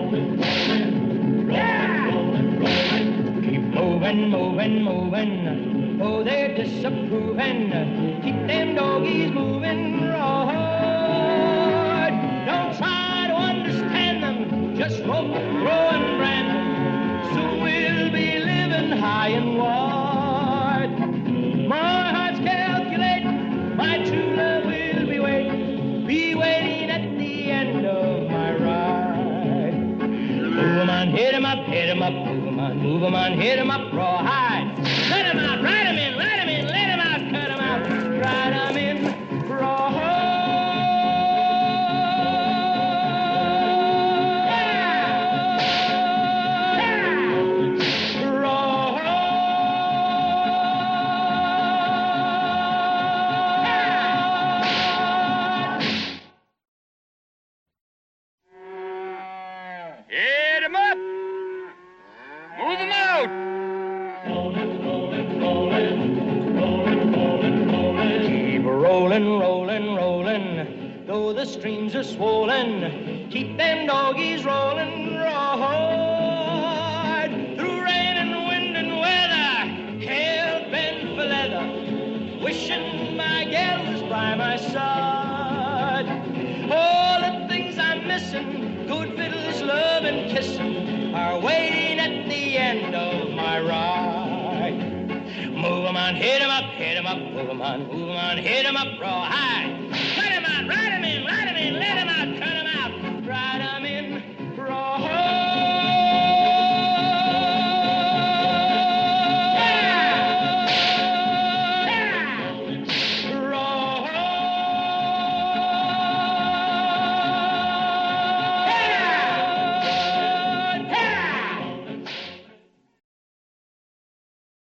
Keep moving, moving, moving. Oh, they're disapproving. Keep them doggies moving. Right. Don't try to understand them. Just rope, throw, and brand them. Soon we'll be living high and wide. My heart's calculating. My true love will be waiting at the end of my ride. Move 'em on, hit 'em up, hit 'em up, move 'em on, hit 'em up, rawhide. Cut 'em out, ride 'em in, let 'em in, let 'em out, cut 'em out, ride 'em in, rawhide. Hit 'em up! Move 'em out! Keep rolling, rolling, rolling, though the streams are swollen. Keep them doggies rolling, rawhide. Through rain and wind and weather, hell bent for leather, wishing my gal was by my side. All the things I'm missing, good fiddles, love, and kissing, are waiting at the end of my ride. Move 'em on, hit 'em up, hit 'em up, move 'em on, hit 'em up, rawhide. Cut 'em out, ride 'em in, let 'em out.